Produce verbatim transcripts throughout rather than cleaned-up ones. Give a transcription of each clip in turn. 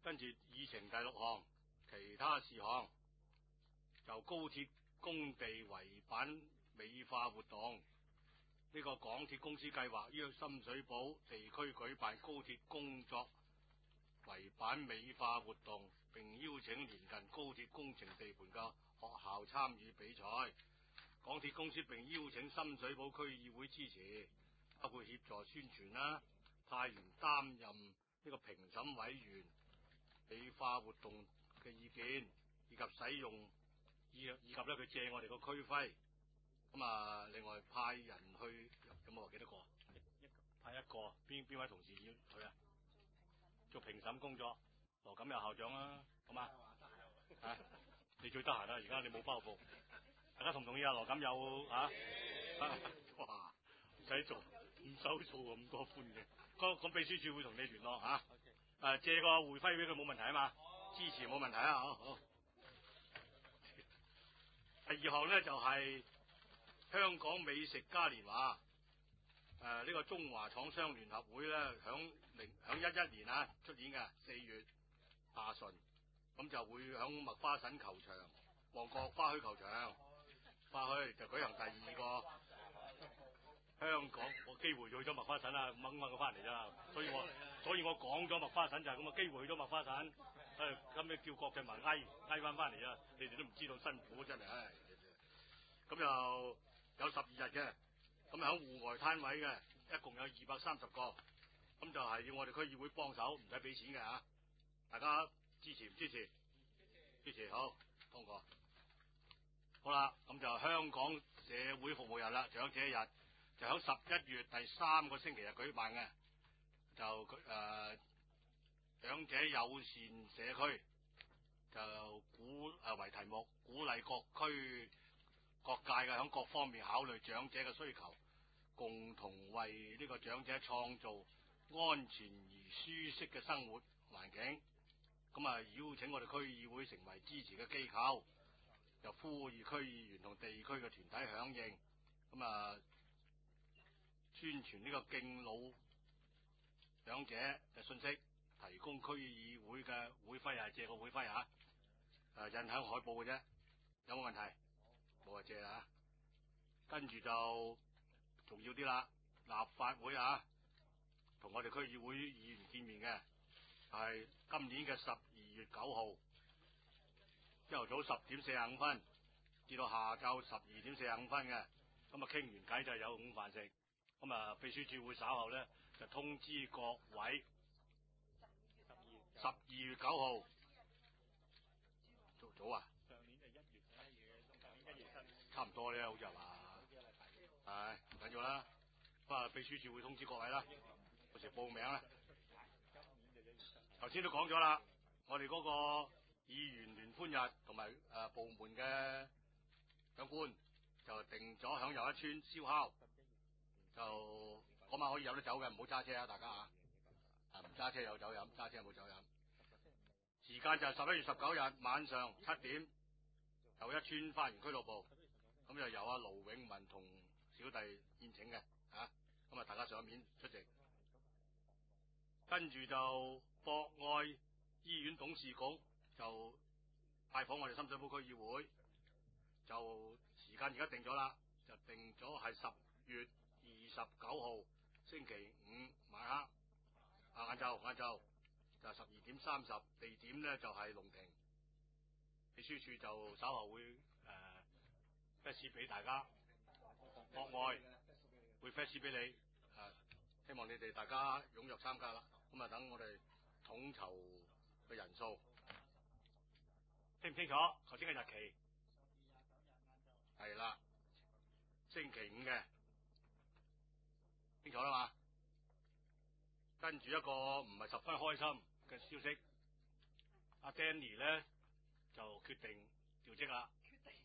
跟住議程第六項，其他事項就高鐵工地圍板美化活動。呢、這個港鐵公司計劃於深水埗地區舉辦高鐵工作圍板美化活動，並邀請鄰近高鐵工程地盤嘅學校參與比賽。港鐵公司並邀請深水埗區議會支持，包括協助宣傳啦，派員擔任呢個評審委員，美化活動嘅意見，以及使用以以及咧佢借我哋個區徽。咁啊，另外派人去，有冇話幾多個？一一個派一個，邊邊位同事要去啊？做評審工作，羅錦佑校長啦，好嘛？啊，你最得閒啦，而家你冇包袱，大家同唔同意啊？羅錦佑啊？哇，唔使做，唔使做咁多款嘅，咁咁秘書處會同你聯絡吓。誒、啊，借個會徽俾佢冇問題啊嘛，支持冇問題啊，好好。第二項咧就係、是、香港美食嘉年華。誒、呃，呢、這個中華廠商聯合會咧，響零響一一年啊，出年嘅四月下旬，咁就會響麥花臣球場、旺角花墟球場、花墟就舉行第二個香港，我機會去咗麥花臣啊，掹掹佢翻嚟咋，所以我所以我講咗麥花臣就係咁嘅機會去咗麥花臣，誒、哎，咁你叫國際埋挨挨翻翻嚟啊，你哋都唔知道辛苦真係，唉，咁又有十二日嘅。咁喺戶外攤位嘅，一共有二百三十個，咁就係要我哋區議會幫手，唔使俾錢嘅吓，大家支持唔支持？支持，好，通過。好啦，咁就香港社會服務日啦，長者日就喺十一月第三個星期日舉辦嘅，就佢誒、呃、長者友善社區，就鼓誒為、呃、題目，鼓勵各區各界嘅響各方面考慮長者嘅需求，共同為呢個長者創造安全而舒適嘅生活環境。咁啊，邀請我哋區議會成為支持嘅機構，又呼籲區議員同地區嘅團體響應，咁啊宣傳呢個敬老長者嘅信息，提供區議會嘅會徽啊，借個會徽啊，誒印響海報嘅啫，有冇問題？冇啊，借啊，跟住就重要啲啦，立法會啊，同我哋區議會議員見面嘅，係今年嘅十二月九號，朝頭早十點四十五分至到下晝十二點四十五分嘅，咁啊傾完偈就有午飯食，咁啊秘書處會稍後咧就通知各位，十二月九號，早早啊？上年就一月十一月，今年一月新，差唔多咧，好似係嘛？係唔緊要啦，不過秘書處會通知各位啦，到時報名啦。頭先都講咗啦，我哋嗰個議員聯歡日同埋誒部門嘅長官就定咗響又一村燒烤，就嗰晚可以有得走嘅，唔好揸車啊，大家啊，啊唔揸車有酒飲，揸車冇酒飲。時間就係十一月十九日晚上七點，又一村花園俱樂部，咁就由阿盧永文同小弟宴請嘅，啊，咁啊大家上面出席，跟住就博愛醫院董事局就拜訪我哋深水埗區議會，就時間而家定咗啦，就定咗係十月二十九號星期五晚黑，啊晏晝晏晝就十二點三十，地點咧就係龍庭，秘書處就稍後會誒 fax 俾大家，博愛會 fax 俾你，誒、啊、希望你哋大家踴躍參加啦，咁啊等我哋統籌嘅人數，清唔清楚？頭先嘅日期係啦，星期五嘅，清楚啦嘛？跟住一個唔係十分開心嘅消息，阿 Danny 咧就決定調職啦。決定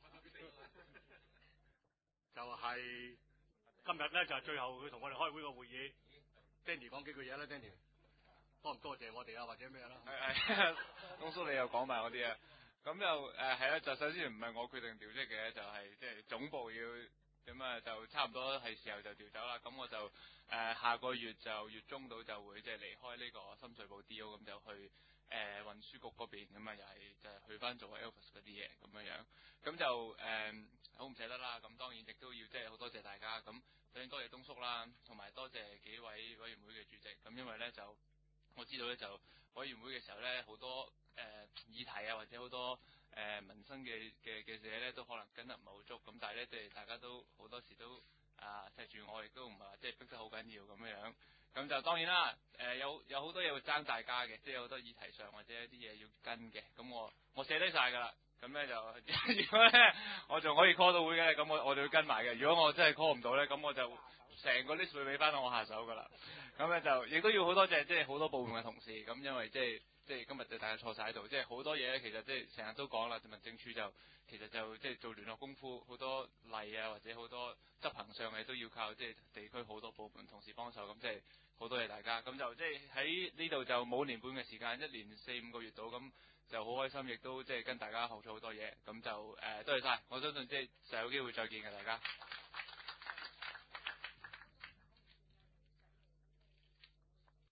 就係今日咧就係最後佢同我哋開會個會議。Danny 講幾句嘢啦 ，Danny 多唔多謝我哋啊，或者咩啦？ 係係，公叔你又講埋嗰啲啊，咁就誒係啦，就首先唔係我決定調職嘅，就係即係總部要。咁啊，就差唔多係時候就調走啦。咁我就誒、呃、下個月就月中到就會即係離開呢個深水埗 D O， 咁就去誒、 誒運輸局嗰邊，咁啊又係就係去翻做 Elvis 嗰啲嘢咁樣樣，咁就誒好唔捨得啦。咁當然亦都要即係好多謝大家，咁首先多謝東叔啦，同埋多謝幾位委員會嘅主席。咁因為咧就我知道咧就委員會嘅時候咧好多誒、呃、議題啊，或者好多誒、呃、民生嘅嘅嘅嘢咧都可能跟得唔係好足，咁但係咧即係大家都好多時都啊錫住我，亦都唔係話即係逼得好緊要咁樣樣。咁就當然啦，誒、呃、有有好多嘢會爭大家嘅，即係好多議題上或者一啲嘢要跟嘅，咁我我寫低晒㗎啦，咁咧就如果咧我仲可以 call 到會嘅，咁我我就會跟埋嘅。如果我真係 call 唔到咧，咁我就成個 list 會俾翻我下手㗎啦。咁咧就亦都要好多謝即係好多部門嘅同事，咁因為即係即係今日就大家坐晒喺度，即係好多嘢咧，其實即係成日都講啦，民政處就其實就即係做聯絡功夫，好多例啊或者好多執行上嘅都要靠即係地區好多部門同事幫手，咁即係好多謝大家。咁就即係喺呢度就冇年半嘅時間，一年四五個月到，咁就好開心，亦都即係跟大家學咗好多嘢。咁就誒、呃、多謝晒，我相信即係就有機會再見嘅大家。